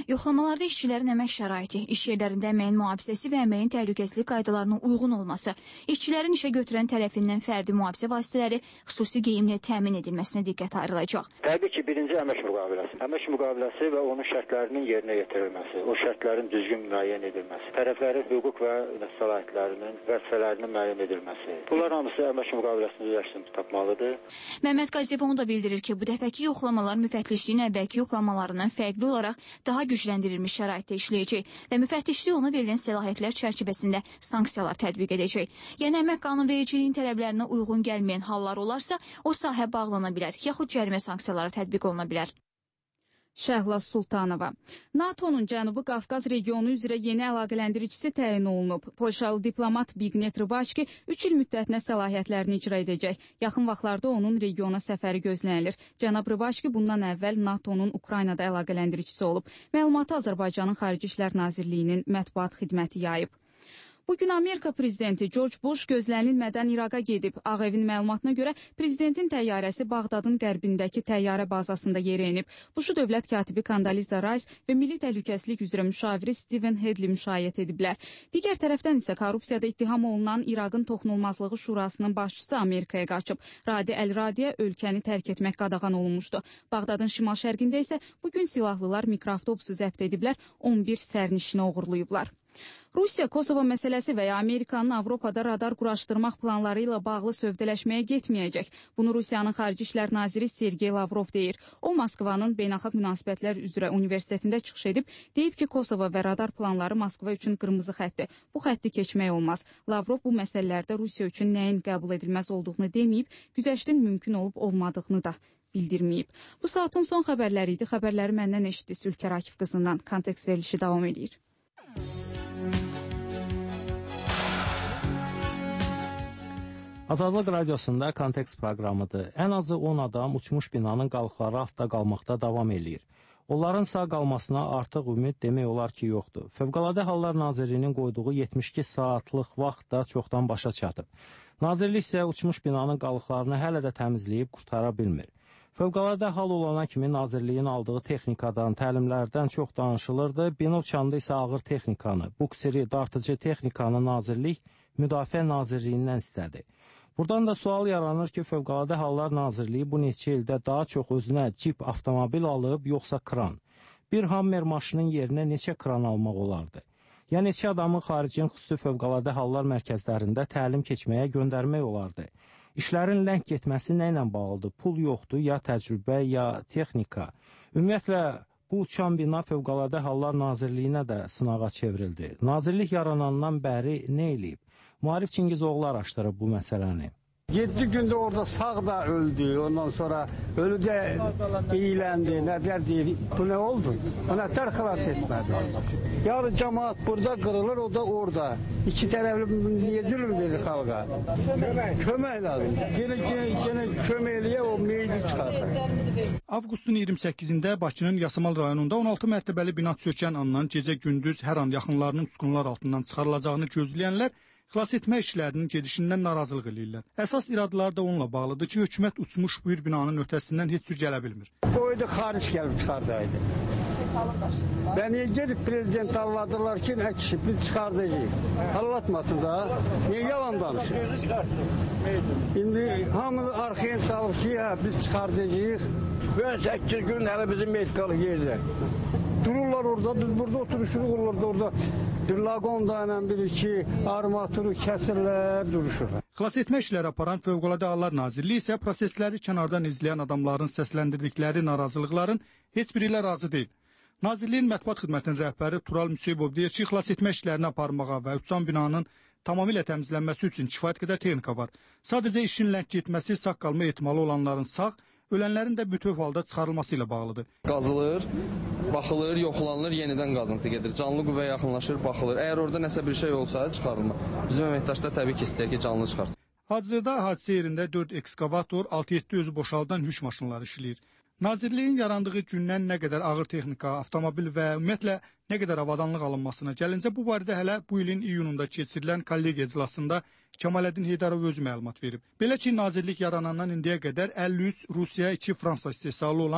Yoxlamalarda işçilərin əmək şəraiti, iş yerlərində əməyin mühafizəsi və əməyin təhlükəsizlik qaydalarına uyğun olması, işçilərin işə götürən tərəfindən fərdi mühafizə vasitələri xüsusi geyimlə təmin edilməsinə diqqət ayrılacaq. Təbii ki, birinci əmək müqaviləsi. Əmək müqaviləsi və onun şərtlərinin yerinə yetirilməsi, o şərtlərin düzgün müəyyən edilməsi, tərəflərin hüquq və səlahiyyətlərinin, vəzifələrinin müəyyən edilməsi. Bunlar hamısı əmək müqaviləsində yerləşdirib tapmalıdır. Məmməd Qaziyev onu da bildirir ki, bu dəfəki yoxlamalar müfəttişliyin əvvəlki yoxlamalarından fərqli olaraq daha gücləndirilmiş şəraitdə işləyəcək və müfəttişlik ona verilən səlahiyyətlər çərçivəsində sanksiyalar tətbiq edəcək. Yəni əmək qanunvericiliyin tələblərinə uyğun gəlməyən hallar olarsa, o sahə bağlana bilər, yaxud cərimə sanksiyaları tətbiq oluna bilər. Şəhla Sultanova. NATO-nun Cənubi Qafqaz regionu üzrə yeni əlaqələndiricisi təyin olunub. Polşalı diplomat Bignet Rıbaçki 3 il müddətinə səlahiyyətlərini icra edəcək. Yaxın vaxtlarda onun regiona səfəri gözlənilir. Cənab Rıbaçki bundan əvvəl NATO-nun Ukraynada əlaqələndiricisi olub. Məlumatı Azərbaycanın Xarici İşlər Nazirliyinin mətbuat xidməti yayıb. Bugün Amerika prezidenti George Bush gözlənilmədən İraqa gedib. Ağ Evin məlumatına görə prezidentin təyyarəsi Bağdadın qərbindəki təyyarə bazasında yerə enib. Bush'u dövlət katibi Condoleezza Rice və Milli Təhlükəsizlik üzrə müşaviri Stephen Hedley müşayiət ediblər. Digər tərəfdən isə korrupsiyada ittiham olunan İraqın Toxunulmazlığı Şurasının başçısı Amerikaya qaçıb. Radi Əl-Radiyə ölkəni tərk etmək qadağan olunmuşdu. Bağdadın şimal-şərqində isə bugün silahlılar mikroavtobusu zəbt ediblər, 11 sərnişini oğurlayıblar. Rusiya Kosovo məsələsi və ya Amerikanın Avropada radar quraşdırmaq planları ilə bağlı sövdələşməyə getməyəcək. Bunu Rusiyanın Xarici İşlər Naziri Sergey Lavrov deyir. O, Moskvanın Beynəlxalq Münasibətlər üzrə universitetində çıxış edib, deyib ki, Kosovo və radar planları Moskva üçün qırmızı xəttdir. Bu xətti keçmək olmaz. Lavrov bu məsələlərdə Rusiya üçün nəyin qəbul edilməz olduğunu deməyib, güzəştin mümkün olub olmadığını da bildirməyib. Bu saatın son xəbərləri idi. Xəbərləri məndən eşitdiniz Ülkər Akif qızından. Kontekst verilişi davam edir. Azadlıq radiosunda Kontekst proqramıdır. Ən azı 10 adam uçmuş binanın qalıqları altda qalmaqda davam eləyir. Onların sağ qalmasına artıq ümid demək olar ki, yoxdur. Fövqəladə Hallar Nazirliyinin qoyduğu 72 saatlıq vaxt da çoxdan başa çatıb. Nazirlik isə uçmuş binanın qalıqlarını hələ də təmizləyib qurtara bilmir. Fövqəladə hal olana kimi Nazirliyin aldığı texnikadan, təlimlərdən çox danışılırdı. Bina uçanda isə ağır texnikanı, buksiri, dartıcı texnikanı Nazirlik Müdafiə Nazirliyindən istədi. Buradan da sual yaranır ki, Fövqəladə Hallar Nazirliyi bu neçə ildə daha çox özünə cip avtomobil alıb, yoxsa kran? Bir Hammer maşının yerinə neçə kran almaq olardı? Ya neçə adamın xaricin xüsusi Fövqəladə Hallar mərkəzlərində təlim keçməyə göndərmək olardı? İşlərin ləng getməsi nə ilə bağlıdır? Pul yoxdur, ya təcrübə, ya texnika. Ümumiyyətlə, bu uçan bina Fövqəladə Hallar Nazirliyinə də sınağa çevrildi. Nazirlik yaranandan bəri nə eləyib? Maarif Çingizoğlu araşdırıb bu məsələni. 7 gündə orada sağ da öldü, ondan sonra ölü də iyiləndi, nədər deyir, bu nə oldu? O nətər xilas etmədi? Yarın cəmaat burada qırılır, o da orada. İki tərəfli niyə zülm verir xalqa? Kömək lazım. Yenə kömək eləyə o meyidi çıxardır. Avqustun 28-də Bakının Yasamal rayonunda 16 mərtəbəli bina çökən andan gecə-gündüz hər an yaxınlarının tutqunlar altından çıxarılacağını gözləyənlər xilas etmə işlərinin gedişindən narazılıq eləyirlər. Əsas iradılar da onunla bağlıdır ki, hökumət uçmuş bir binanın ötəsindən heç cür gələ bilmir. Qoydu xaric gəlib çıxardaydı. Bəni gedib prezident anladılar ki, nə kişi biz çıxardacağıq. Anlatmasın da, niyə yalan danışır? İndi hamını arxaya çalıb ki, biz çıxardacağıq. Ben 8 gün hələ bizim meytqalıq yerdə. Dururlar orada, biz burada oturuşuruq orada. Bir laqonda ilə bir-iki armaturu kəsirlər, duruşurlar. Xilas etmə işləri aparan Fövqəladə Hallar Nazirliyi isə prosesləri kənardan izləyən adamların səsləndirdikləri narazılıqların heç biri ilə razı deyil. Nazirliyin mətbuat xidmətinin rəhbəri Tural Müseyibov deyir ki, xilas etmə işlərini aparmağa və uçan binanın tamamilə təmizlənməsi üçün kifayət qədər texnika var. Sadəcə işin ləng getməsi sağ qalma ehtimalı olanların sağ, ölənlərin də bütöv halda çıxarılması ilə bağlıdır. Qazılır, baxılır, yoxlanılır, yenidən qazıntı gedir. Canlı qüvvə yaxınlaşır, baxılır. Əgər orada nəsə bir şey olsa, çıxarılma. Bizim əməkdaşlar təbii ki, istəyir ki, canlı çıxarsın. Hazırda hadisə yerində 4 ekskavator, 6-7 özü boşaldan yük maşınları işləyir. Nazirliyin yarandığı gündən nə qədər ağır texnika, avtomobil və ümumiyyətlə nə qədər avadanlıq alınmasına gəlincə bu barədə hələ bu ilin iyununda keçirilən kollegiya iclasında Kəmaləddin Heydərov özü məlumat verib. Belə ki, nazirlik yaranandan indiyə qədər 53 Rusiya, 2 Fransa istehsalı olan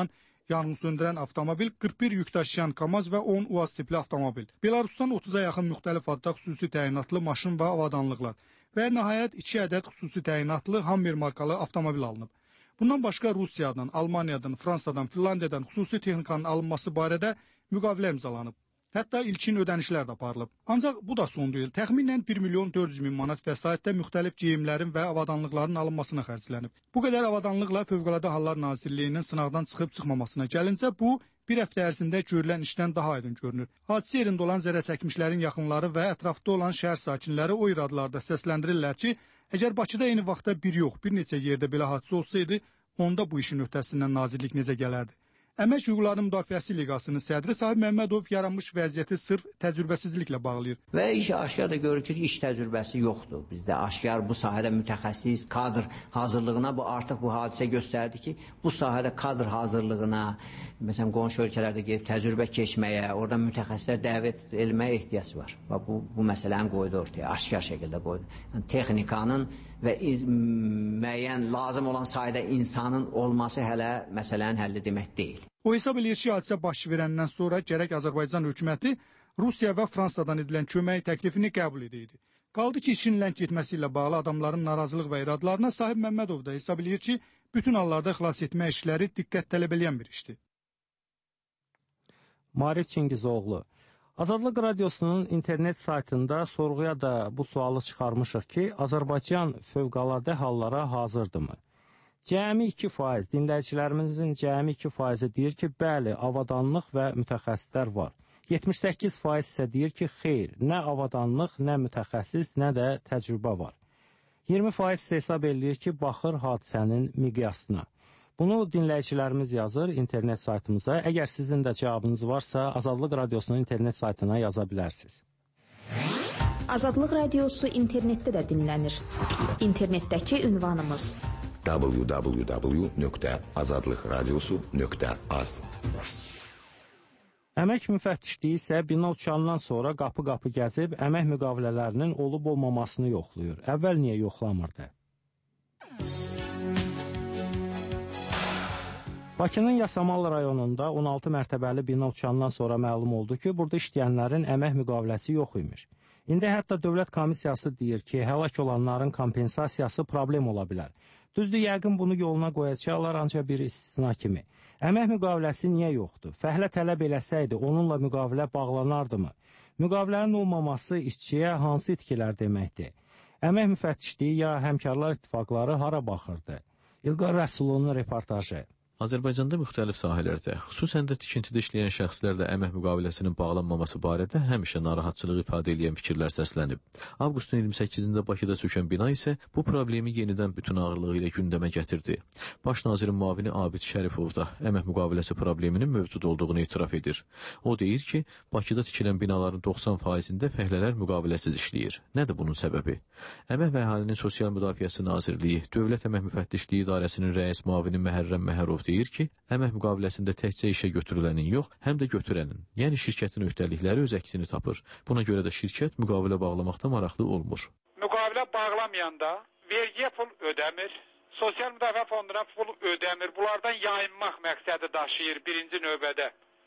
Yanğınsöndürən avtomobil 41 yük daşıyan KAMAZ və 10 UAZ tipli avtomobil. Belarusdan 30-a yaxın müxtəlif adda xüsusi təyinatlı maşın və avadanlıqlar və nəhayət 2 ədəd xüsusi təyinatlı Hammer markalı avtomobil alınıb. Bundan başqa Rusiyadan, Almaniyadan, Fransadan, Finlandiyadan xüsusi texnikanın alınması barədə müqavilə imzalanıb. Hətta ilkin ödənişlər də aparılıb. Ancaq bu da son deyil. Təxminən 1 milyon 400 min manat vəsaitdə müxtəlif geyimlərin və avadanlıqların alınmasına xərclənib. Bu qədər avadanlıqla Fövqəladə Hallar Nazirliyinin sınaqdan çıxıb-çıxmamasına gəlincə, bu bir həftə ərzində görülən işdən daha aydın görünür. Hadisə yerində olan zərər çəkmişlərin yaxınları və ətrafda olan şəhər sakinləri o iradlarda səsləndirirlər ki, əgər Bakıda eyni vaxtda bir yox, bir neçə yerdə belə hadisə olsaydı, onda bu işin öhdəsindən nazirlik necə gələrdi? Əmək Hüquqlarının Müdafiəsi Liqasının sədri Sahib Məmmədov yaranmış vəziyyəti sırf təcrübəsizliklə bağlayır. Və iş aşkar da görür ki, iş təcrübəsi yoxdur. Bizdə aşkar bu sahədə mütəxəssis, kadr hazırlığına artıq bu hadisə göstərdi ki, bu sahədə kadr hazırlığına, məsələn, qonşu ölkələrdə gedib təcrübə keçməyə, orada mütəxəssislər dəvət etməyə ehtiyac var. Və bu məsələni qoydu ortaya, aşkar şəkildə qoydu. Yəni, texnikanın və müəyyən lazım olan sayda insanın olması hələ məsələnin həlli demək deyil. O hesab eləyir ki, hadisə baş verəndən sonra gərək Azərbaycan hökuməti Rusiya və Fransadan edilən kömək təklifini qəbul edəydi. Qaldı ki, işin ləng getməsi ilə bağlı adamların narazılıq və iradlarına Sahib Məmmədov da hesab eləyir ki, bütün hallarda xilas etmə işləri diqqət tələb edən bir işdir. Marif Çingizoğlu. Azadlıq Radiosunun internet saytında sorğuya da bu sualı çıxarmışıq ki, Azərbaycan fövqəladə hallara hazırdırmı? Cəmi 2%, dinləyicilərimizin cəmi 2%-i deyir ki, bəli, avadanlıq və mütəxəssislər var. 78% isə deyir ki, xeyr, nə avadanlıq, nə mütəxəssis, nə də təcrübə var. 20% isə hesab eləyir ki, baxır hadisənin miqyasına. Bunu dinləyicilərimiz yazır internet saytımıza. Əgər sizin də cavabınız varsa, Azadlıq Radiosunun internet saytına yaza bilərsiniz. Azadlıq Radiosu internetdə də dinlənir. İnternetdəki ünvanımız www.azadlıqradiosu.az. Əmək müfəttişliyi isə bina uçandan sonra qapı-qapı gəzib əmək müqavilələrinin olub-olmamasını yoxlayır. Əvvəl niyə yoxlamırdı? Bakının Yasamal rayonunda 16 mərtəbəli bina uçandan sonra məlum oldu ki, burada işləyənlərin əmək müqaviləsi yox imiş. İndi hətta dövlət komissiyası deyir ki, həlak olanların kompensasiyası problem ola bilər. Düzdür, yəqin bunu yoluna qoyacaqlar ancaq bir istisna kimi. Əmək müqaviləsi niyə yoxdur? Fəhlə tələb eləsəydi, onunla müqavilə bağlanardımı? Müqavilənin olmaması işçiyə hansı itkilər deməkdir? Əmək müfəttişliyi ya həmkarlar ittifaqları hara baxırdı? İlqar Rəsulunun reportajı. Azərbaycanda müxtəlif sahələrdə, xüsusən də tikintidə işləyən şəxslərlə əmək müqaviləsinin bağlanmaması barədə həmişə narahatçılıq ifadə edən fikirlər səslənib. Avqustun 28-də Bakıda çökən bina isə bu problemi yenidən bütün ağırlığı ilə gündəmə gətirdi. Baş nazirin müavini Abid Şərifov da əmək müqaviləsi probleminin mövcud olduğunu etiraf edir. O deyir ki, Bakıda tikilən binaların 90%-ində fəhlələr müqaviləsiz işləyir. Nədir bunun səbəbi? Əmək və Əhalinin Sosial Müdafiəsi Nazirliyi, Dövlət Əmək Müfəttişliyi İdarəsinin rəis müavini Məhərrəm Məhərov deyir ki, əmək müqaviləsində təkcə işə götürülənin yox, həm də götürənin, yəni şirkətin öhdəlikləri öz əksini tapır. Buna görə də şirkət müqavilə bağlamaqda maraqlı olmur. Müqavilə bağlamayanda vergiyə pul ödəmir, sosial müdafiə fonduna pul ödəmir. Bunlardan yayınmaq məqsədi daşıyır birinci növbədə.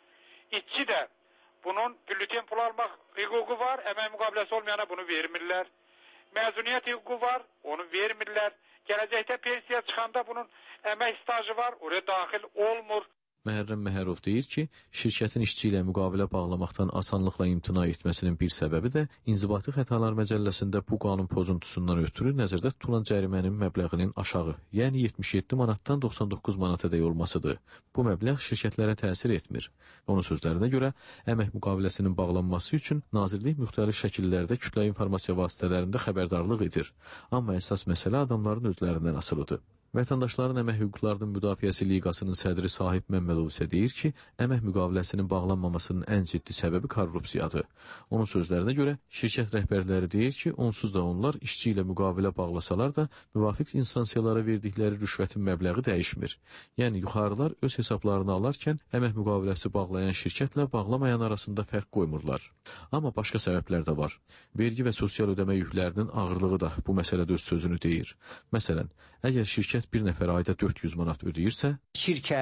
İşçi də bunun bülten pul almaq hüququ var, əmək müqaviləsi olmayana bunu vermirlər. Məzuniyyət hüququ var, onu vermirlər. Gələcəkdə pensiya çıxanda bunun əmək stajı var, oraya daxil olmur. Məhərrəm Məhərov deyir ki, şirkətin işçi ilə müqavilə bağlamaqdan asanlıqla imtina etməsinin bir səbəbi də İnzibati Xətalar Məcəlləsində bu qanun pozuntusundan ötürü nəzərdə tutulan cərimənin məbləğinin aşağı, yəni 77 manatdan 99 manatadək olmasıdır. Bu məbləğ şirkətlərə təsir etmir. Onun sözlərinə görə, əmək müqaviləsinin bağlanması üçün Nazirlik müxtəlif şəkillərdə kütləvi informasiya vasitələrində xəbərdarlıq edir. Amma əsas məsələ adamların özlərindən asılıdır. Vətəndaşların Əmək Hüquqlarının Müdafiəsi Liqasının sədri Sahib Məmmədov isə deyir ki, əmək müqaviləsinin bağlanmamasının ən ciddi səbəbi korrupsiyadır. Onun sözlərinə görə, şirkət rəhbərləri deyir ki, onsuz da onlar işçi ilə müqavilə bağlasalar da, müvafiq instansiyalara verdikləri rüşvətin məbləği dəyişmir. Yəni, yuxarılar öz hesablarını alarkən əmək müqaviləsi bağlayan şirkətlə bağlamayan arasında fərq qoymurlar. Amma başqa səbəblər də var. Vergi və sosial ödəmə yüklərinin ağırlığı da bu məsələdə öz sözünü deyir. Məsələn, əgər şirkət bir nəfər ayda 400 manat ödəyirsə, şirkət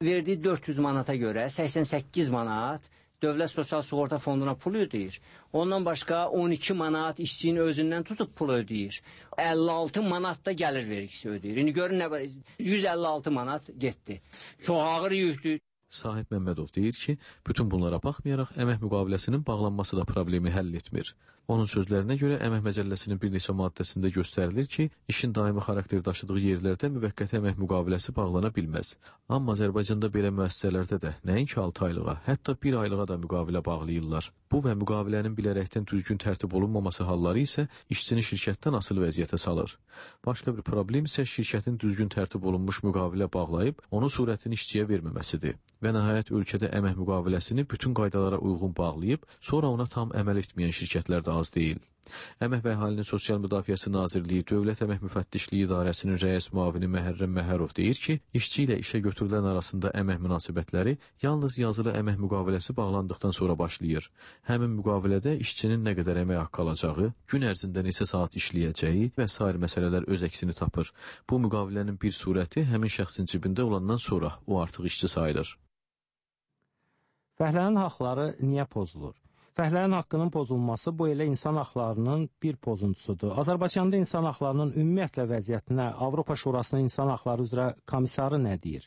verdiyi 400 manata görə 88 manat Dövlət Sosial Sığorta Fonduna pul ödəyir. Ondan başqa 12 manat işçinin özündən tutub pul ödəyir. 56 manat da gəlir vergisi ödəyir. İndi görün, 156 manat getdi. Çox ağır yükdür. Sahib Məmmədov deyir ki, bütün bunlara baxmayaraq əmək müqaviləsinin bağlanması da problemi həll etmir. Onun sözlərinə görə əmək məcəlləsinin bir neçə maddəsində göstərilir ki, işin daimi xarakter daşıdığı yerlərdə müvəqqəti əmək müqaviləsi bağlana bilməz. Amma Azərbaycanda belə müəssisələrdə də nəinki 6 aylığa, hətta 1 aylığa da müqavilə bağlayırlar. Bu və müqavilənin bilərəkdən düzgün tərtib olunmaması halları isə işçini şirkətdən asılı vəziyyətə salır. Başqa bir problem isə şirkətin düzgün tərtib olunmuş müqavilə bağlayıb, onun surətini işçiyə verməməsidir. Və nəhayət ölkədə əmək müqaviləsini bütün qaydalara uyğun bağlayıb, sonra ona tam əməl etməyən şirkətlər də az deyil. Əmək və Əhalinin Sosial Müdafiəsi Nazirliyi Dövlət Əmək Müfəttişliyi İdarəsinin rəis müavini Məhərrəm Məhərov deyir ki, işçi ilə işə götürülən arasında əmək münasibətləri yalnız yazılı əmək müqaviləsi bağlandıqdan sonra başlayır. Həmin müqavilədə işçinin nə qədər əmək haqqı alacağı, gün ərzində neçə saat işləyəcəyi və sair məsələlər öz əksini tapır. Bu müqavilənin bir surəti həmin şəxsin cibində olandan sonra o artıq işçi sayılır. Fəhlənin haqları niyə pozulur? Fəhlənin haqqının pozulması bu elə insan haqlarının bir pozuntusudur. Azərbaycanda insan haqlarının ümumiyyətlə vəziyyətinə Avropa Şurasının insan haqları üzrə komissarı nə deyir?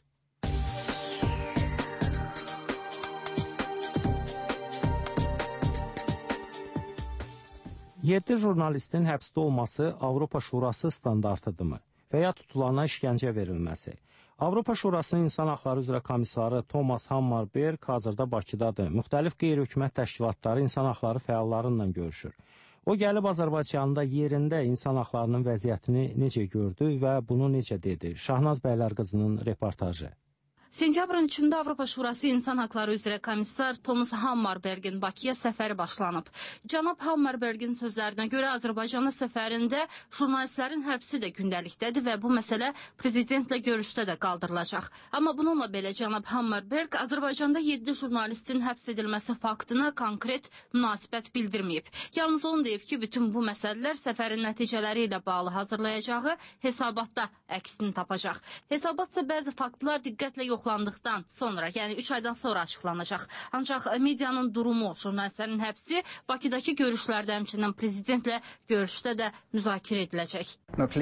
Yeddi jurnalistin həbsdə olması Avropa Şurası standartıdırmı və ya tutulana işgəncə verilməsi? Avropa Şurasının İnsan Haqları üzrə komissarı Thomas Hammarberg hazırda Bakıdadır. Müxtəlif qeyri-hökumət təşkilatları insan haqları fəallarıyla görüşür. O gəlib Azərbaycanda yerində insan haqlarının vəziyyətini necə gördü və bunu necə dedi? Şahnaz Bəylərqızının reportajı. Sentyabrın 3-də Avropa Şurası İnsan Haqları üzrə komissar Thomas Hammarbergin Bakıya səfəri başlanıb. Cənab Hammarbergin sözlərinə görə Azərbaycana səfərində jurnalistlərin həbsi də gündəlikdədir və bu məsələ prezidentlə görüşdə də qaldırılacaq. Amma bununla belə Cənab Hammarberg Azərbaycanda 7 jurnalistin həbs edilməsi faktına konkret münasibət bildirməyib. Yalnız onu deyib ki, bütün bu məsələlər səfərin nəticələri ilə bağlı hazırlayacağı hesabatda əksini tapacaq. Hesabatsa bəzi faktlar diqqətlə yoxlandıqdan sonra, yəni 3 aydan sonra açıqlanacaq. Ancaq medianın durumu, jurnalistlərin həbsi Bakıdakı görüşlərdə həmçinin prezidentlə görüşdə də müzakirə ediləcək.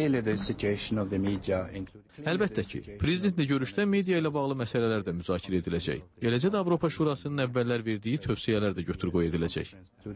Əlbəttə ki, prezidentlə görüşdə media ilə bağlı məsələlər də müzakirə ediləcək. Eləcə də Avropa Şurasının əvvəllər verdiyi tövsiyələr də götür-qoy ediləcək.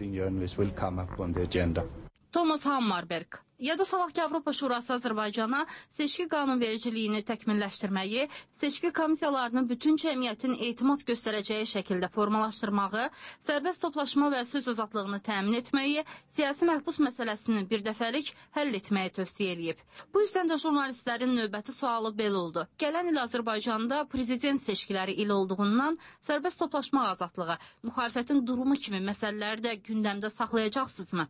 Thomas Hammarberg. Yada salaq ki, Avropa Şurası Azərbaycana seçki qanunvericiliyini təkmilləşdirməyi, seçki komissiyalarının bütün cəmiyyətin etimad göstərəcəyi şəkildə formalaşdırmağı, sərbəst toplaşma və söz azadlığını təmin etməyi, siyasi məhbus məsələsini birdəfəlik həll etməyi tövsiyə eləyib. Bu yüzdən də jurnalistlərin növbəti sualı belə oldu. Gələn il Azərbaycanda prezident seçkiləri il olduğundan sərbəst toplaşma azadlığı, müxalifətin durumu kimi məsələləri də gündəmdə saxlayacaqsınızmı?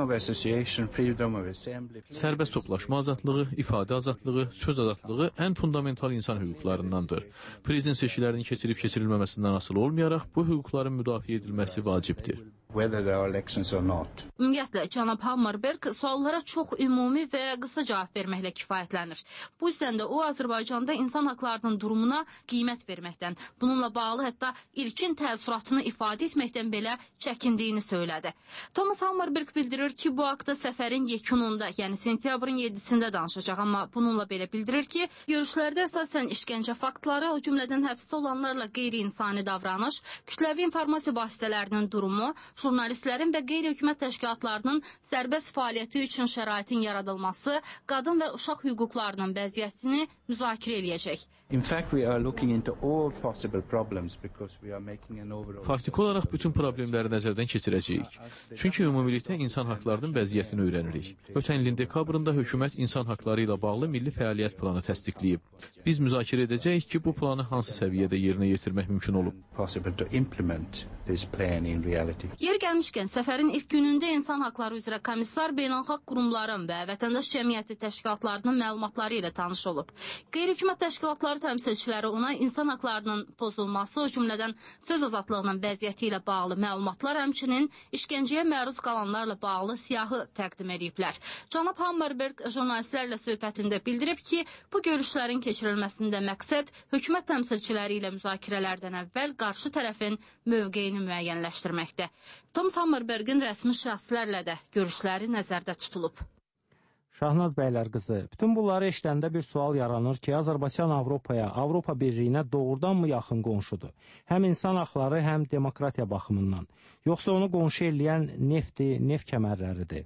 Sərbəst toplaşma azadlığı, ifadə azadlığı, söz azadlığı ən fundamental insan hüquqlarındandır. Prezident seçkilərinin keçirilib-keçirilməməsindən asılı olmayaraq bu hüquqların müdafiə edilməsi vacibdir. Ümumiyyətlə, Cənab Hammarberg suallara çox ümumi və qısa cavab verməklə kifayətlənir. Bu yüzdən də o, Azərbaycanda insan haqlarının durumuna qiymət verməkdən, bununla bağlı hətta ilkin təəssüratını ifadə etməkdən belə çəkindiyini söylədi. Thomas Hammarberg bildirir ki, bu haqda səfərin yekununda, yəni sentyabrın 7-sində danışacaq, amma bununla belə bildirir ki, görüşlərdə əsasən işgəncə faktları, o cümlədən həbsdə olanlarla qeyri-insani davranış, kütləvi informasiya vasitələrinin durumu, jurnalistlərin və qeyri-hökumət təşkilatlarının sərbəst fəaliyyəti üçün şəraitin yaradılması, qadın və uşaq hüquqlarının vəziyyətini müzakirə eləyəcək. Faktiki olaraq bütün problemləri nəzərdən keçirəcəyik. Çünki ümumilikdə insan haqlarının vəziyyətini öyrənirik. Ötən ilin dekabrında hökumət insan haqları ilə bağlı milli fəaliyyət planı təsdiqləyib. Biz müzakirə edəcəyik ki, bu planı hansı səviyyədə yerinə yetirmək mümkün olub. Yer gəlmişkən, səfərin ilk günündə insan haqları üzrə komissar beynəlxalq qurumların və vətəndaş cəmiyyəti təşkilatlarının məlumatları ilə tanış olub. Qeyri-hökumət təşkilatları təmsilçiləri ona insan haqlarının pozulması, o cümlədən söz azadlığının vəziyyəti ilə bağlı məlumatlar, həmçinin işgəncəyə məruz qalanlarla bağlı siyahı təqdim ediblər. Cənab Hammarberg jurnalistlərlə söhbətində bildirib ki, bu görüşlərin keçirilməsində məqsəd hökumət təmsilçiləri ilə müzakirələrdən əvvəl qarşı tərəfin mövqeyini müəyyənləşdirməkdə. Thomas Hammarbergin rəsmi şəxslərlə də görüşləri nəzərdə tutulub. Şahnaz bəylər qızı, bütün bunları eşidəndə bir sual yaranır ki, Azərbaycan Avropaya, Avropa Birliyinə doğrudanmı yaxın qonşudur? Həm insan haqları, həm demokratiya baxımından. Yoxsa onu qonşu eləyən neft kəmərləridir?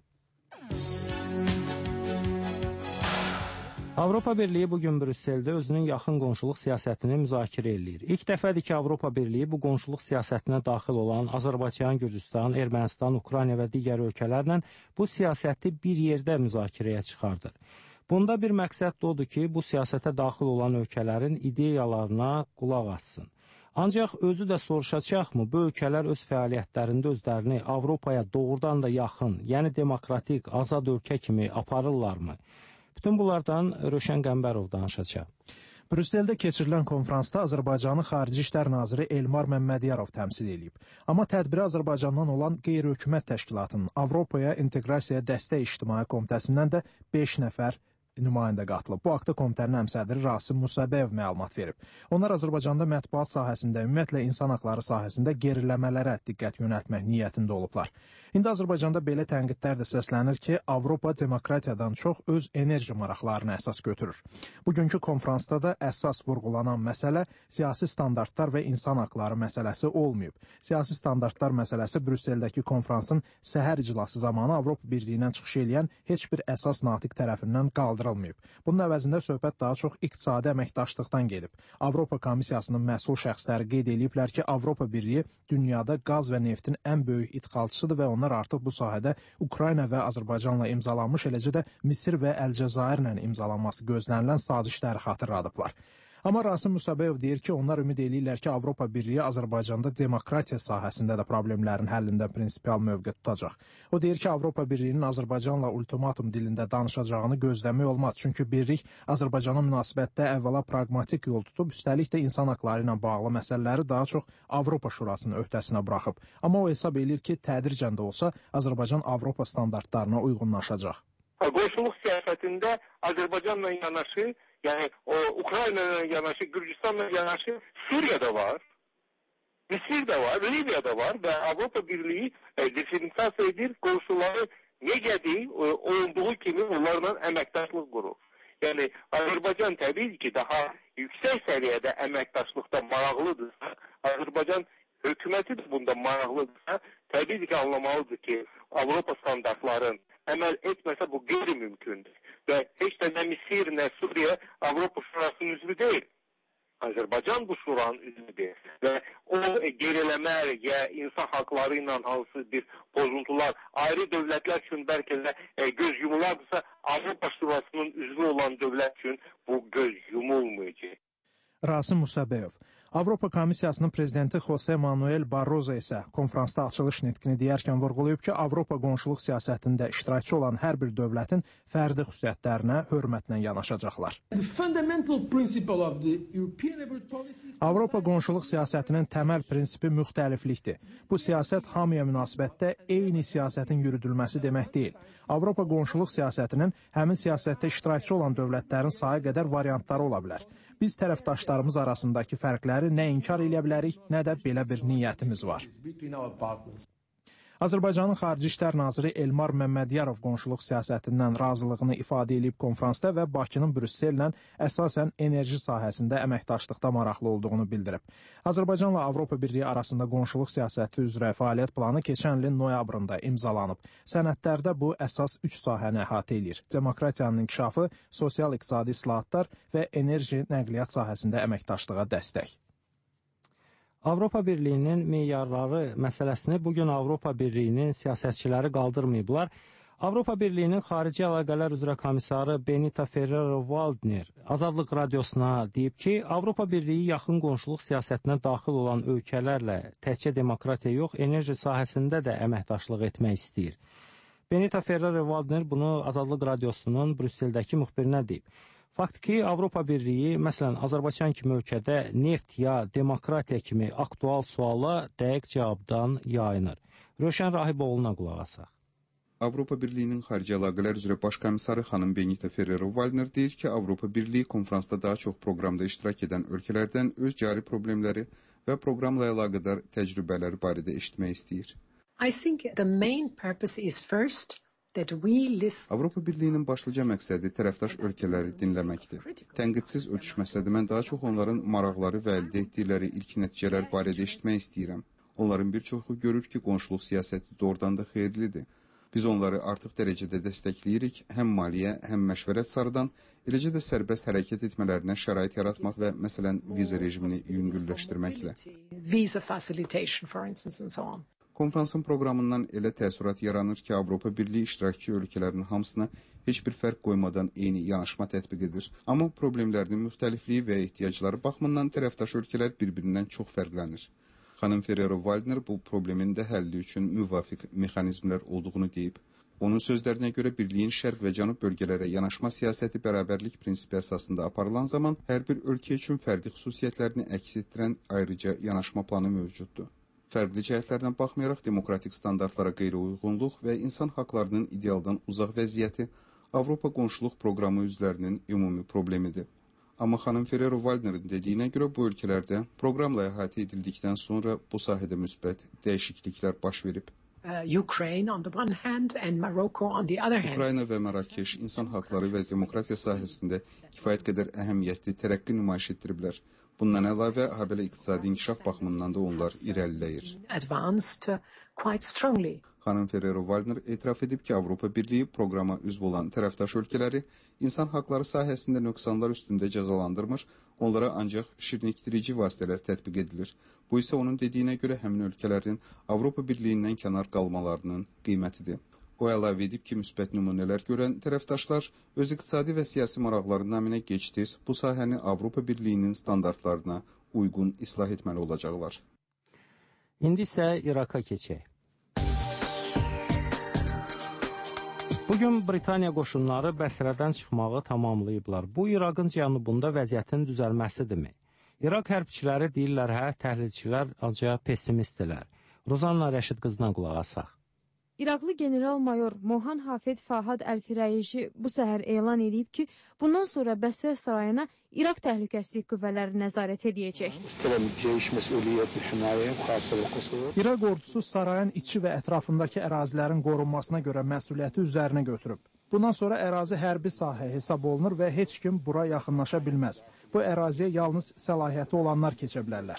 Avropa Birliyi bugün Brüsseldə özünün yaxın qonşuluq siyasətini müzakirə eləyir. İlk dəfədir ki, Avropa Birliyi bu qonşuluq siyasətinə daxil olan Azərbaycan, Gürcüstan, Ermənistan, Ukrayna və digər ölkələrlə bu siyasəti bir yerdə müzakirəyə çıxardır. Bunda bir məqsəd də odur ki, bu siyasətə daxil olan ölkələrin ideyalarına qulaq assın. Ancaq özü də soruşacaqmı, bu ölkələr öz fəaliyyətlərində özlərini Avropaya doğrudan da yaxın, yəni demokratik, azad ölkə kimi aparırlarmı? Bütün bunlardan Rövşən Qəmbərov danışacaq. Brüsseldə keçirilən konfransda Azərbaycanın Xarici İşlər Naziri Elmar Məmmədiyarov təmsil edib. Amma tədbirə Azərbaycandan olan qeyri-hökumət təşkilatının Avropaya İnteqrasiya Dəstək İctimai Komitəsindən də 5 nəfər nümayəndə qatılıb. Bu haqda komitənin həmsədri Rasim Musabeyev məlumat verib. Onlar Azərbaycanda mətbuat sahəsində, ümumiyyətlə insan haqları sahəsində geriləmələrə diqqət yönəltmək niyyətində olublar. İndi Azərbaycanda belə tənqidlər də səslənir ki, Avropa demokratiyadan çox öz enerji maraqlarını əsas götürür. Bugünkü konfransda da əsas vurğulanan məsələ siyasi standartlar və insan haqları məsələsi olmayıb. Siyasi standartlar məsələsi Brüsseldəki konfransın səhər iclası zamanı Avropa Birliyindən çıxış edən heç bir əsas natiq tərəfindən qaldırılmayıb. Bunun əvəzində söhbət daha çox iqtisadi əməkdaşlıqdan gedib. Avropa Komissiyasının məsul şəxsləri qeyd ediblər ki, Avropa Birliyi dünyada qaz və neftin ən böyük idxalçısıdır və onlar artıq bu sahədə Ukrayna və Azərbaycanla imzalanmış, eləcə də Misir və Əlcəzairlə imzalanması gözlənilən sazişləri xatırladıblar. Amma Rasim Musabeyev deyir ki, onlar ümid edirlər ki, Avropa Birliyi Azərbaycanda demokratiya sahəsində də problemlərin həllində prinsipial mövqe tutacaq. O deyir ki, Avropa Birliyinin Azərbaycanla ultimatum dilində danışacağını gözləmək olmaz. Çünki birlik Azərbaycana münasibətdə əvvəla praqmatik yol tutub, üstəlik də insan haqları ilə bağlı məsələləri daha çox Avropa Şurasının öhdəsinə buraxıb. Amma o hesab edir ki, tədricən də olsa Azərbaycan Avropa standartlarına uyğunlaşacaq. Qonşuluq siyasətində Azərbaycanla yanaşı, yəni o Ukrayna'ya yanaşı, Gürcistan'la yanaşı Suriye'de var, Mısır'da var, Libya'da var ve Avrupa Birliği diferansiyasiya edir, qonşuları necədir, olduğu kimi onlarla əməkdaşlıq qurur. Yəni Azərbaycan təbii ki, daha yüksək səviyyədə əməkdaşlıqda maraqlıdırsa, Azərbaycan hökuməti də bunda maraqlıdırsa, təbii ki, anlamalıdır ki, Avropa standartların əməl etməsə bu qeyri-mümkündür. Və heç də nə Misir, nə Suriye Avropa Şurasının üzvü deyil. Azərbaycan bu şuranın üzvüdür. Və o geriləmə ya insan haqları ilə hansı bir pozuntular ayrı dövlətlər üçün bəlkə də göz yumulardırsa, Avropa Şurasının üzvü olan dövlət üçün bu göz yumulmayacaq. Rasim Musabeyev. Avropa Komissiyasının prezidenti Jose Manuel Barroso isə konfransda açılış nitqini deyərkən vurğulayıb ki, Avropa qonşuluq siyasətində iştirakçı olan hər bir dövlətin fərdi xüsusiyyətlərinə hörmətlə yanaşacaqlar. Avropa qonşuluq siyasətinin təməl prinsipi müxtəliflikdir. Bu siyasət hamıya münasibətdə eyni siyasətin yürüdülməsi demək deyil. Avropa qonşuluq siyasətinin həmin siyasətdə iştirakçı olan dövlətlərin sayı qədər variantları ola bilər. Biz tərəfdaşlarımız arasındakı fərqləri nə inkar edə bilərik, nə də belə bir niyyətimiz var. Azərbaycanın Xarici İşlər Naziri Elmar Məmmədiyarov qonşuluq siyasətindən razılığını ifadə edib konfransda və Bakının Brüssellə əsasən enerji sahəsində əməkdaşlıqda maraqlı olduğunu bildirib. Azərbaycanla Avropa Birliyi arasında qonşuluq siyasəti üzrə fəaliyyət planı keçən ilin noyabrında imzalanıb. Sənədlərdə bu əsas 3 sahəni əhatə edir. Demokratiyanın inkişafı, sosial-iqtisadi islahatlar və enerji nəqliyyat sahəsində əməkdaşlığa dəstək. Avropa Birliyinin meyarları məsələsini bugün Avropa Birliyinin siyasətçiləri qaldırmayıblar. Avropa Birliyinin Xarici Əlaqələr üzrə komissarı Benita Ferrero-Waldner Azadlıq Radiosuna deyib ki, Avropa Birliyi yaxın qonşuluq siyasətinə daxil olan ölkələrlə təkcə demokratiya yox, enerji sahəsində də əməkdaşlıq etmək istəyir. Benita Ferrero-Waldner bunu Azadlıq Radiosunun Brüsseldəki müxbirinə deyib. Faktiki Avropa Birliyi, məsələn, Azərbaycan kimi ölkədə neft ya demokratiya kimi aktual suala dəqiq cavabdan yayınır. Rövşən Rahiboğlu'na qulaq asaq. Avropa Birliyinin xarici əlaqələr üzrə baş komissarı xanım Benita Ferrero-Waldner deyir ki, Avropa Birliyi konfransda daha çox proqramda iştirak edən ölkələrdən öz cari problemləri və proqramla əlaqədar təcrübələri barədə eşitmək istəyir. I think the main purpose is first Avropa Birliyinin başlıca məqsədi tərəfdaş ölkələri dinləməkdir. Tənqidsiz ötüşməsə də mən daha çox onların maraqları və əldə etdikləri ilk nəticələr barədə eşitmək istəyirəm. Onların bir çoxu görür ki, qonşuluq siyasəti doğrudan da xeyirlidir. Biz onları artıq dərəcədə dəstəkləyirik, həm maliyyə, həm məşvərət sarıdan, eləcə də sərbəst hərəkət etmələrinə şərait yaratmaq və məsələn viza rejimini yüngülləşdirməklə. Visa facilitation, for instance, and so on. Konfransın proqramından elə təəssürat yaranır ki, Avropa Birliyi iştirakçı ölkələrin hamısına heç bir fərq qoymadan eyni yanaşma tətbiq edir. Amma problemlərinin müxtəlifliyi və ehtiyacları baxımından tərəfdaş ölkələr bir-birindən çox fərqlənir. Xanım Ferrero-Waldner bu problemin də həlli üçün müvafiq mexanizmlər olduğunu deyib. Onun sözlərinə görə Birliyin şərq və cənub bölgələrə yanaşma siyasəti bərabərlik prinsipi əsasında aparılan zaman hər bir ölkə üçün fərdi xüsusiyyətlərini əks etdirən ayrıca yanaşma planı mövcuddur. Fərqli cəhətlərdən baxmayaraq demokratik standartlara qeyri-uyğunluq və insan haqlarının idealdan uzaq vəziyyəti Avropa qonşuluq proqramı üzvlərinin ümumi problemidir. Amma xanım Ferrero-Waldnerin dediyinə görə bu ölkələrdə proqramla əhatə edildikdən sonra bu sahədə müsbət dəyişikliklər baş verib. Ukrayna və Mərakeş insan haqları və demokratiya sahəsində kifayət qədər əhəmiyyətli tərəqqi nümayiş etdiriblər. Bundan əlavə, habelə iqtisadi inkişaf baxımından da onlar irəliləyir. Xanım Ferrero-Waldner etiraf edib ki, Avropa Birliyi proqrama üzv olan tərəfdaş ölkələri insan haqları sahəsində nöqsanlar üstündə cəzalandırmır, onlara ancaq şirnikdirici vasitələr tətbiq edilir. Bu isə onun dediyinə görə həmin ölkələrin Avropa Birliyindən kənar qalmalarının qiymətidir. O əlavə edib ki, müsbət nümunələr görən tərəfdaşlar öz iqtisadi və siyasi maraqları naminə gec-tez bu sahəni Avropa Birliyinin standartlarına uyğun islah etməli olacaqlar. İndi isə İraqa keçək. Bugün Britaniya qoşunları Bəsrədən çıxmağı tamamlayıblar. Bu, İraqın cənubunda vəziyyətin düzəlməsidirmi? İraq hərbçiləri deyirlər, hə, təhlilçilər ancaq pessimistdirlər. Rozanna Rəşid qızına qulaq asaq. İraqlı general-mayor Mohan Hafid Fahad Əl-Firayişi bu səhər elan edib ki, bundan sonra Bəsrə sarayına İraq təhlükəsizlik qüvvələri nəzarət edəcək. İraq ordusu sarayın içi və ətrafındakı ərazilərin qorunmasına görə məsuliyyəti üzərinə götürüb. Bundan sonra ərazi hərbi sahə hesab olunur və heç kim bura yaxınlaşa bilməz. Bu əraziyə yalnız səlahiyyəti olanlar keçə bilərlər.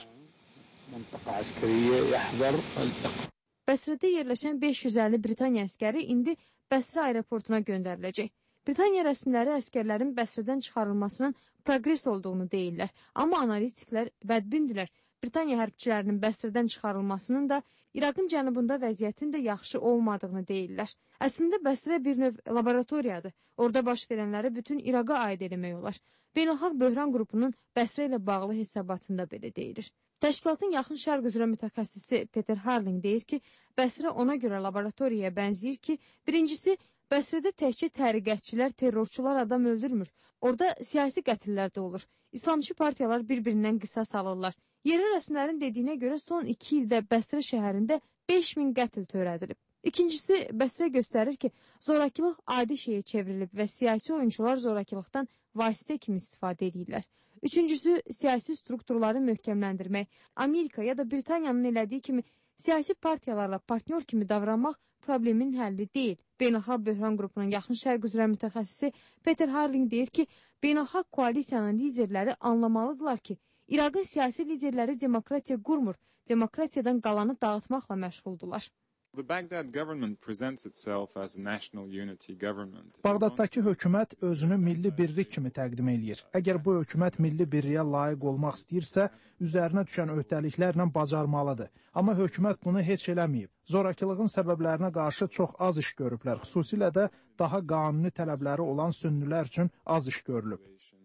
Bəsrədə yerləşən 550 Britaniya əskəri indi Bəsrə aeroportuna göndəriləcək. Britaniya rəsmiləri əskərlərin Bəsrədən çıxarılmasının proqres olduğunu deyirlər. Amma analitiklər bədbindirlər. Britaniya hərbçilərinin Bəsrədən çıxarılmasının da İraqın cənubunda vəziyyətin də yaxşı olmadığını deyirlər. Əslində Bəsrə bir növ laboratoriyadır. Orada baş verənləri bütün İraqa aid eləmək olar. Beynəlxalq Böhran qrupunun Bəsrə ilə bağlı hesabatında belə deyilir. Təşkilatın yaxın şərq üzrə mütəxəssisi Peter Harling deyir ki, Bəsrə ona görə laboratoriyaya bənzəyir ki, birincisi, Bəsrədə təkcə təriqətçilər, terrorçular adam öldürmür. Orada siyasi qətillər də olur. İslamçı partiyalar bir-birindən qisas alırlar. Yerli rəsmilərin dediyinə görə son 2 ildə Bəsrə şəhərində 5000 qətl törədilib. İkincisi, Bəsrə göstərir ki, zorakılıq adi şeyə çevrilib və siyasi oyunçular zorakılıqdan vasitə kimi istifadə edirlər. Üçüncüsü, siyasi strukturları möhkəmləndirmək. Amerika ya da Britaniyanın elədiyi kimi siyasi partiyalarla partnyor kimi davranmaq problemin həlli deyil. Beynəlxalq Böhran qrupunun yaxın şərq üzrə mütəxəssisi Peter Harling deyir ki, beynəlxalq koalisiyanın liderləri anlamalıdırlar ki, İraqın siyasi liderləri demokratiya qurmur, demokratiyadan qalanı dağıtmaqla məşğuldular. Bağdaddakı hökumət özünü milli birlik kimi təqdim eləyir. Əgər bu hökumət milli birliyə layiq olmaq istəyirsə, üzərinə düşən öhdəliklərlə bacarmalıdır. Amma hökumət bunu heç eləməyib. Zorakılığın səbəblərinə qarşı çox az iş görüblər. Xüsusilə də daha qanuni tələbləri olan sünnilər üçün az iş görülüb.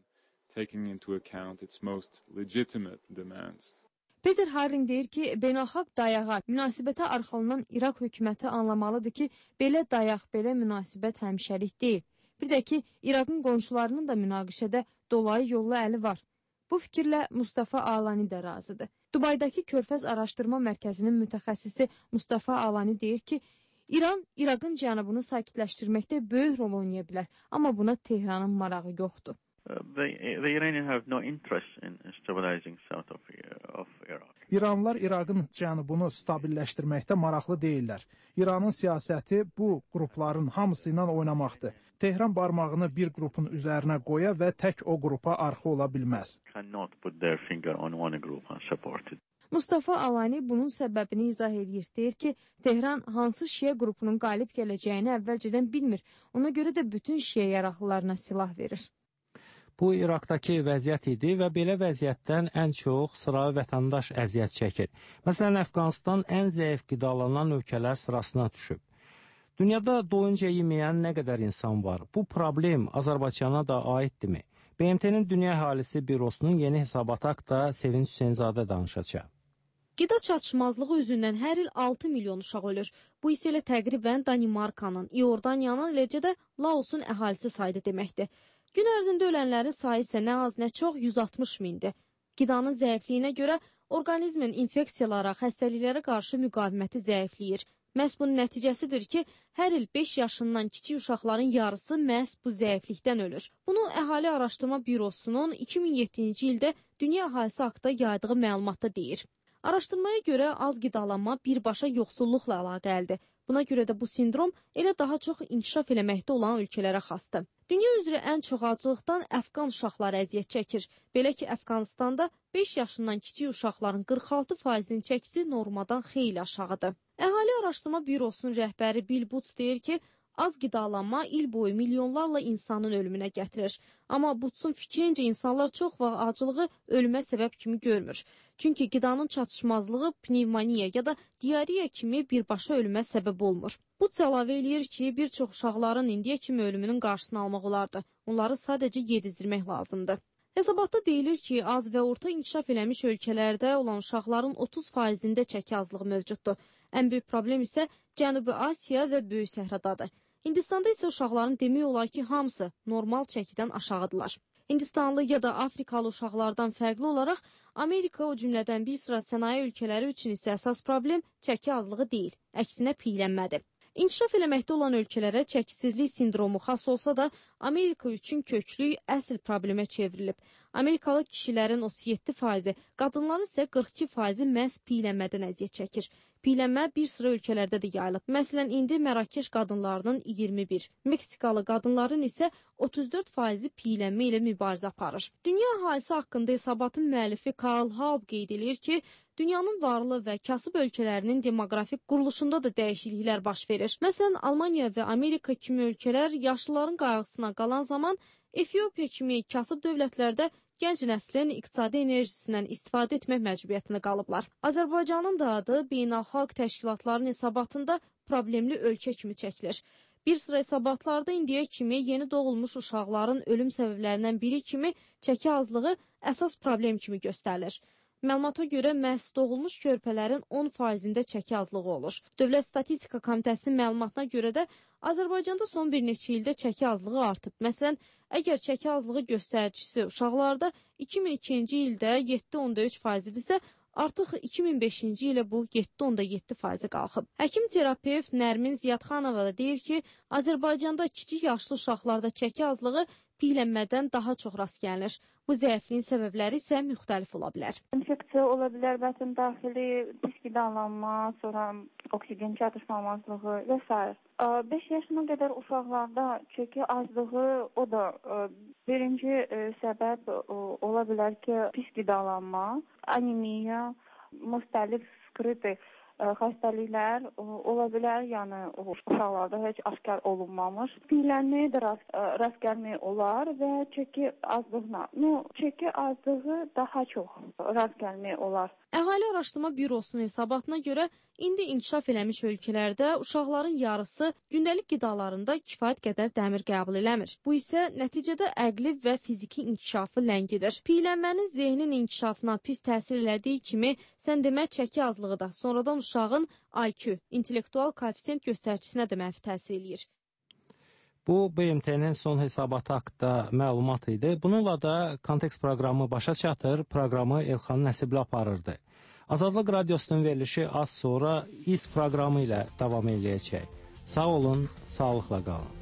Peter Harling deyir ki, beynəlxalq dayağa, münasibətə arxalanan İraq hökuməti anlamalıdır ki, belə dayaq, belə münasibət həmişəlik deyil. Bir də ki, İraqın qonşularının da münaqişədə dolayı yollu əli var. Bu fikirlə Mustafa Alani də razıdır. Dubaydakı Körfəz Araşdırma Mərkəzinin mütəxəssisi Mustafa Alani deyir ki, İran İraqın cənubunu sakitləşdirməkdə böyük rol oynaya bilər, amma buna Tehranın marağı yoxdur. The Iranians have no interest in stabilizing south of Iraq. İranlılar İraqın cənubunu stabilləşdirməkdə maraqlı deyirlər. İranın siyasəti bu qrupların hamısı ilə oynamaqdır. Tehran barmağını bir qrupun üzərinə qoya və tək o qrupa arxa ola bilməz. Mustafa Alani bunun səbəbini izah edir. Deyir ki, Tehran hansı şiə qrupunun qalib gələcəyini əvvəlcədən bilmir. Ona görə də bütün şiə yaraqlılarına silah verir. Bu İraqdakı vəziyyət idi və belə vəziyyətdən ən çox sıra vətəndaş əziyyət çəkir. Məsələn, Əfqanistan ən zəif qidalanan ölkələr sırasına düşüb. Dünyada doyunca yeməyən nə qədər insan var? Bu problem Azərbaycana da aiddirmi? BMT-nin Dünya Əhalisi Bürosunun yeni hesabatı haqqında Sevinç Hüseynzadə danışacaq. Qida çatışmazlığı üzündən hər il 6 milyon uşaq ölür. Bu isə elə təqribən Danimarkanın, İordaniyanın, eləcə də Laosun əhalisi saydı deməkdir. Gün ərzində ölənlərin sayı isə nə az nə çox 160 mindir. Qidanın zəifliyinə görə orqanizmin infeksiyalara, xəstəliklərə qarşı müqaviməti zəifləyir. Məhz bunun nəticəsidir ki, hər il 5 yaşından kiçik uşaqların yarısı məhz bu zəiflikdən ölür. Bunu Əhali Araşdırma Bürosunun 2007-ci ildə Dünya Əhalisi haqqında yaydığı məlumatda deyir. Araşdırmaya görə az qidalanma birbaşa yoxsulluqla əlaqəlidir. Buna görə də bu sindrom elə daha çox inkişaf eləməkdə olan ölkələrə xasdır. Dünya üzrə ən çox aclıqdan Əfqan uşaqları əziyyət çəkir. Belə ki, Əfqanistanda 5 yaşından kiçik uşaqların 46%-nin çəkisi normadan xeyli aşağıdır. Əhali Araşdırma Bürosunun rəhbəri Bill Butz deyir ki, az qidalanma il boyu milyonlarla insanın ölümünə gətirir. Amma Butzun fikrincə insanlar çox vaxt acılığı ölümə səbəb kimi görmür. Çünki qidanın çatışmazlığı pnevmoniya ya da diareya kimi birbaşa ölümə səbəb olmur. Butz əlavə eləyir ki, bir çox uşaqların indiyə kimi ölümünün qarşısını almaq olardı. Onları sadəcə yedizdirmək lazımdır. Hesabatda deyilir ki, az və orta inkişaf eləmiş ölkələrdə olan uşaqların 30%-ində çəki azlığı mövcuddur. Ən böyük problem isə Cənubi Asiya və Böyük Səhradadır. Hindistanda isə uşaqların demək olar ki, hamısı normal çəkidən aşağıdırlar. Hindistanlı ya da Afrikalı uşaqlardan fərqli olaraq Amerika o cümlədən bir sıra sənaye ölkələri üçün isə əsas problem çəki azlığı deyil, əksinə piylənmədir. İnkişaf eləməkdə olan ölkələrə çəkisizlik sindromu xas olsa da, Amerika üçün köklük əsl problemə çevrilib. Amerikalı kişilərin 37%, qadınların isə 42% məhz piylənmədən əziyyət çəkir. Piylənmə bir sıra ölkələrdə də yayılıb. Məsələn, indi Mərakeş qadınlarının 21, Meksikalı qadınların isə 34% piylənmə ilə mübarizə aparır. Dünya əhalisi haqqında hesabatın müəllifi Karl Haub qeyd edir ki, dünyanın varlı və kasıb ölkələrinin demoqrafik quruluşunda da dəyişikliklər baş verir. Məsələn, Almaniya və Amerika kimi ölkələr yaşlıların qayğısına qalan zaman Efiopiya kimi kasıb dövlətlərdə gənc nəslin iqtisadi enerjisindən istifadə etmək məcburiyyətində qalıblar. Azərbaycanın da adı beynəlxalq təşkilatların hesabatında problemli ölkə kimi çəkilir. Bir sıra hesabatlarda indiyə kimi yeni doğulmuş uşaqların ölüm səbəblərindən biri kimi çəki azlığı əsas problem kimi göstərilir. Məlumata görə məhz doğulmuş körpələrin 10%-ində çəki azlığı olur. Dövlət Statistika Komitəsinin məlumatına görə də Azərbaycanda son bir neçə ildə çəki azlığı artıb. Məsələn, əgər çəki azlığı göstəricisi uşaqlarda 2002-ci ildə 7,3%-dirsə, artıq 2005-ci ilə bu 7,7% qalxıb. Həkim terapevt Nərmin Ziyadxanova da deyir ki, Azərbaycanda kiçik yaşlı uşaqlarda çəki azlığı piylənmədən daha çox rast gəlinir. Bu zəifliyin səbəbləri isə müxtəlif ola bilər. İnfeksiya ola bilər, bətin daxili pis qidalanma, sonra oksigen çatışmamazlığı və s. 5 yaşına qədər uşaqlarda çəki azlığı o da birinci səbəb ola bilər ki, pis qidalanma, anemiya, müxtəlif skriti xəstəliklər ola bilər, yəni uşaqlarda heç aşkar olunmamış. Piylənməyə də rast gəlmək olar və çəki azlığına. Çəki azlığı daha çox rast gəlmək olar. Əhali Araşdırma Bürosunun hesabatına görə indi inkişaf eləmiş ölkələrdə uşaqların yarısı gündəlik qidalarında kifayət qədər dəmir qəbul eləmir. Bu isə nəticədə əqli və fiziki inkişafı ləngidir. Piylənmənin zehnin inkişafına pis təsir elədiyi kimi, sən demə çəki azlığı da sonradan uşağın IQ, intellektual koeffisient göstəricisinə də mənfi təsir eləyir. Bu BMT-nin son hesabatı haqqında məlumat idi. Bununla da Kontekst proqramı başa çatır. Proqramı Elxan Nəsibli aparırdı. Azadlıq Radiosunun verilişi az sonra İS proqramı ilə davam edəcək. Sağ olun, sağlıqla qalın.